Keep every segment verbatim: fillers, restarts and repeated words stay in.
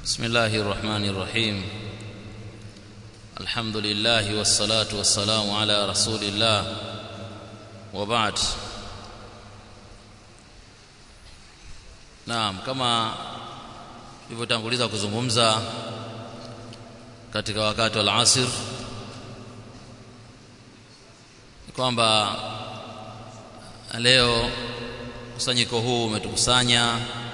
بسم الله الرحمن الرحيم. الحمد لله والصلاة والسلام على رسول الله وبعد. Naam, kama nilivyotanguliza kuzungumza katika wakati wa asr kwamba leo kusanyiko huu umetukusanya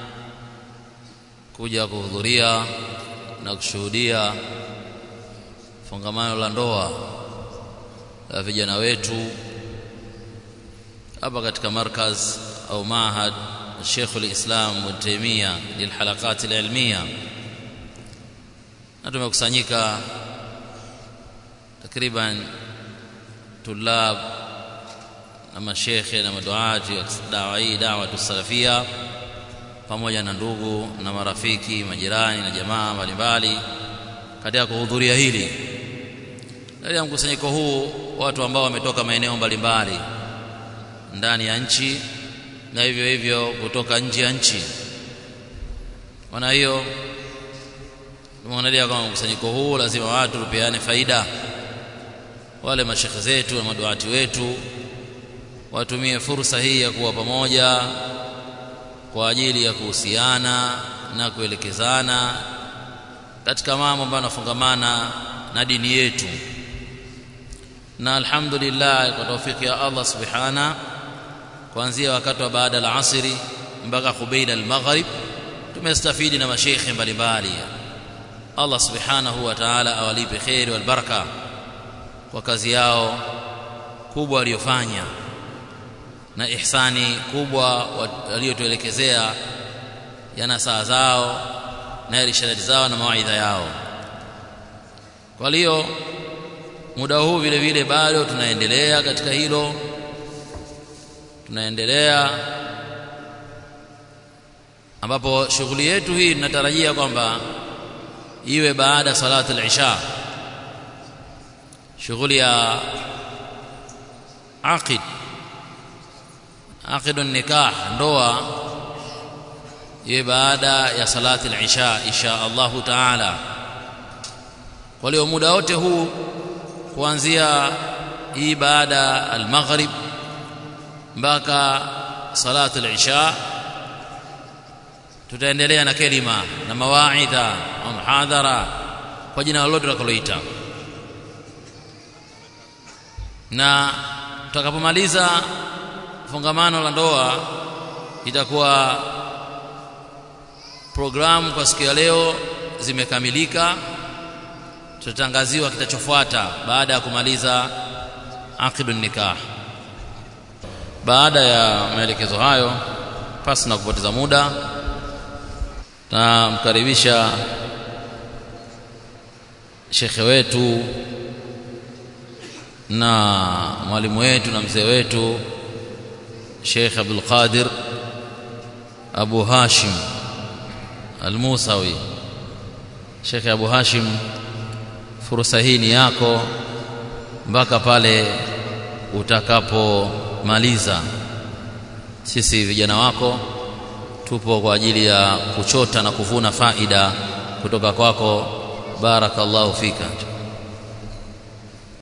kuja kuhudhuria na kushuhudia fungamano la ndoa la vijana wetu hapa katika markaz au mahad Sheikh al-Islam Ibn Taymiyyah lilhalaqat al-ilmiyah, na tumekusanyika takriban tulab na mashekhe na maduati wa dawa hii dawa tusalafia pamoja na ndugu na marafiki majirani na jamaa mbalimbali katika kuhudhuria hili. Ndani ya mkusanyiko huu watu ambao wametoka maeneo mbalimbali ndani ya nchi na hivyo hivyo kutoka nje ya nchi. Maana hiyo tumeonelea kama mkusanyiko huu lazima watu tupeane faida. Wale mashekhe zetu na maduati wetu watumie fursa hii ya kuwa pamoja kwa ajili ya kuhusiana na kuelekezana katika mambo ambayo yanafungamana na dini yetu. Na alhamdulillah kwa taufiki ya Allah subhana, kuanzia wakati wa baada ya asri mpaka kubaila al-maghrib tumestafidi na mashekhe mbalimbali. Allah subhanahu wa ta'ala awalipe khair wal baraka kwa kazi yao kubwa waliyofanya na ihsani kubwa waliotuelekezea yana saa zao na irshad zao na mawaidha yao. Kwa hiyo muda huu vile vile bado tunaendelea katika hilo, tunaendelea ambapo shughuli yetu hii tunatarajia kwamba iwe baada salatu al-isha, shughuli ya aqid aqidun nikah, ndoa, iwe baada ya salati al-isha insha Allah taala. Kwa hiyo muda wote huu kuanzia hii baada al-maghrib mpaka salatu al-isha tutaendelea na kelima na mawaidha na muhadhara kwa jina lolote tutakaloita, na tutakapomaliza fungamano la ndoa itakuwa programu kwa siku ya leo zimekamilika. Tutatangaziwa kitachofuata baada ya kumaliza aqidun nikah. Baada ya maelekezo hayo, pasi na kupoteza muda, namkaribisha shekhe wetu na mwalimu wetu na mzee wetu Sheikh Abdul Qadir Abu Hashim Al-Musawi. Sheikh Abu Hashim, fursa hii ni yako mpaka pale utakapomaliza. Sisi vijana wako tupo kwa ajili ya kuchota na kuvuna faida kutoka kwako. Barakallahu fika.